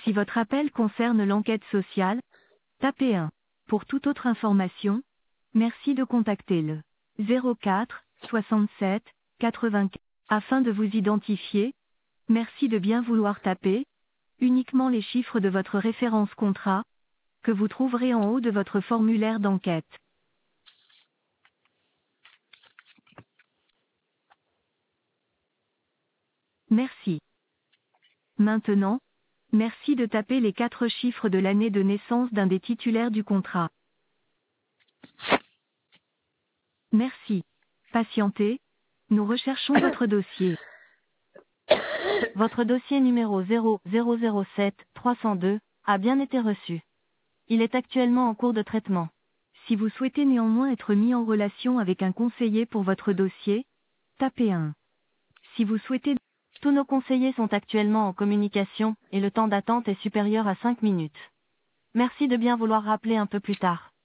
Si votre appel concerne l'enquête sociale, tapez 1. Pour toute autre information, merci de contacter le 04 67 84. Afin de vous identifier, merci de bien vouloir taper uniquement les chiffres de votre référence contrat, que vous trouverez en haut de votre formulaire d'enquête. Merci. Maintenant, merci de taper les 4 chiffres de l'année de naissance d'un des titulaires du contrat. Merci. Patientez, nous recherchons votre dossier. Votre dossier numéro 0007 302 a bien été reçu. Il est actuellement en cours de traitement. Si vous souhaitez néanmoins être mis en relation avec un conseiller pour votre dossier, tapez 1. Si vous souhaitez... Tous nos conseillers sont actuellement en communication et le temps d'attente est supérieur à 5 minutes. Merci de bien vouloir rappeler un peu plus tard.